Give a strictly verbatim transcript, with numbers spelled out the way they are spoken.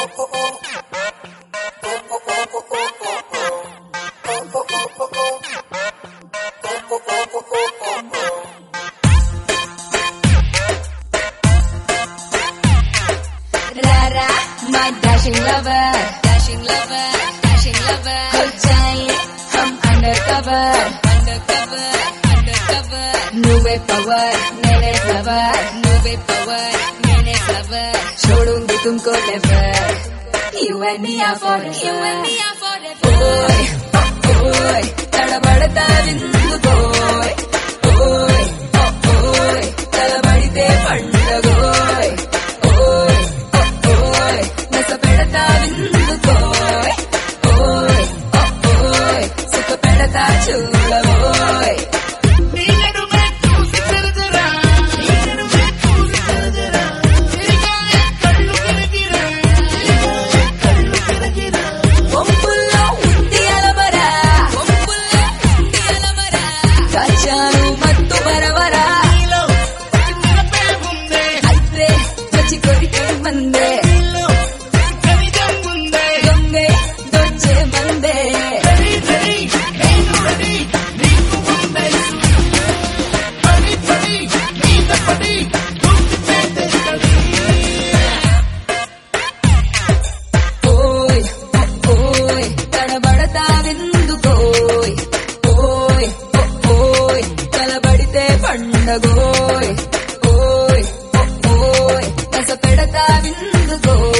Rara, my dashing lover, dashing lover, dashing lover. हो जाएं हम undercover, undercover, undercover. Nuve power, मेरे flower, nuve power, मेरे flower. छोड़ूंगी तुमको never. You and me are forever, you and me are forever. Boy, oh boy, तड़बड़ता बिंदु boy, boy, oh boy, तड़बड़ते पंडगोय. Chula boy, నీనడు మెట్టు సిసరదరా నీనడు మెట్టు సిసరదరా తిరిగాయ కళ్ళు తిరిగిరా కళ్ళు తిరిగిరా ఒంపుల్లో ఉంది అలమరా ఒంపుల్లో ఉంది అలమరా కాచాను మత్తు బరవరా నీలో చిన్నపే ఉందే అత్రే వచ్చి కొరికే మందే నీలో కనిజం ఉందే దొంగే దొచ్చే మందే రెడీ రెడీ నేను రెడీ నీకు ఉందే పడి పడి మీద పడి గుర్తు చేతడి ఓయ్ ఓయ్ తడబడతా విందుకోయ్ ఓయ్ ఓయ్ తలబడితే పండగోయ్ ఓయ్ ఓయ్ కస పెడతా విందుకోయ్